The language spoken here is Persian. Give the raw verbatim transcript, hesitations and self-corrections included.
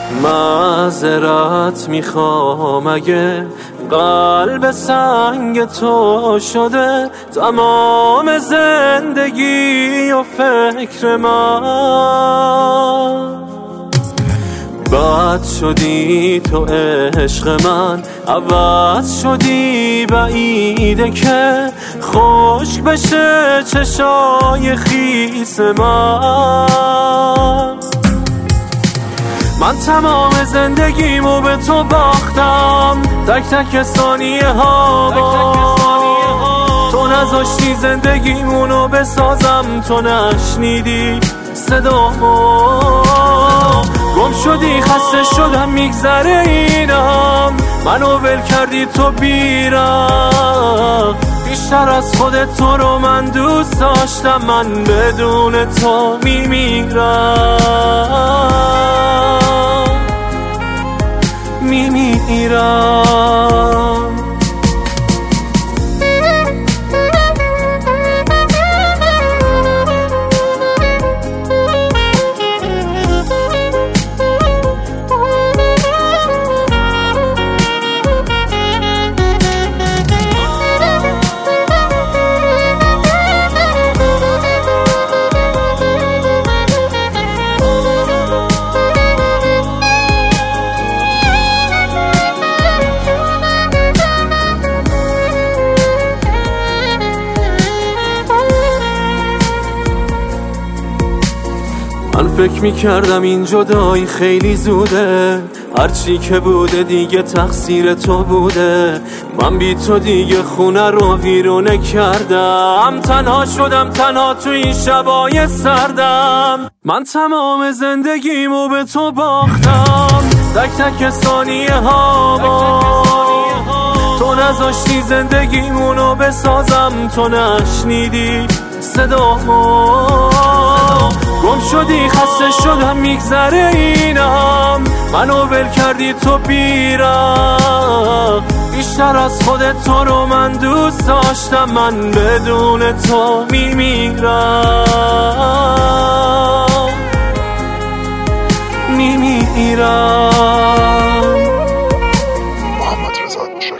معذرت میخوام اگه قلب سنگ تو شده تمام زندگی و فکر من. بد شدی تو عشق من، عوض شدی بعیده که خشک بشه چشای خیس من. من تمام زندگیمو به تو باختم، تک تک ثانیه ها تو نذاشتی زندگیمونو بسازم، تو نشنیدی صدامو. گم شدی خسته شدم میگذره اینم، منو ول کردی تو بیرم. بیشتر از خودت تو رو من دوست داشتم، من بدون تو میمیرم میمیرم. من فکر میکردم این جدایی خیلی زوده، هرچی که بوده دیگه تقصیر تو بوده. من بی تو دیگه خونه رو ویرونه کردم، تنها شدم تنها تو این شبای سردم. من تمام زندگیمو به تو باختم، تک تک ثانیه ها با تو نذاشتی زندگیمونو بسازم، تو نشنیدی صدامو. گم شدی خسته شدم میگذره اینم، منو ول کردی تو بیرم. بیشتر از خودت تو رو من دوست داشتم، من بدون تو میمیرم میمیرم. محمد رضا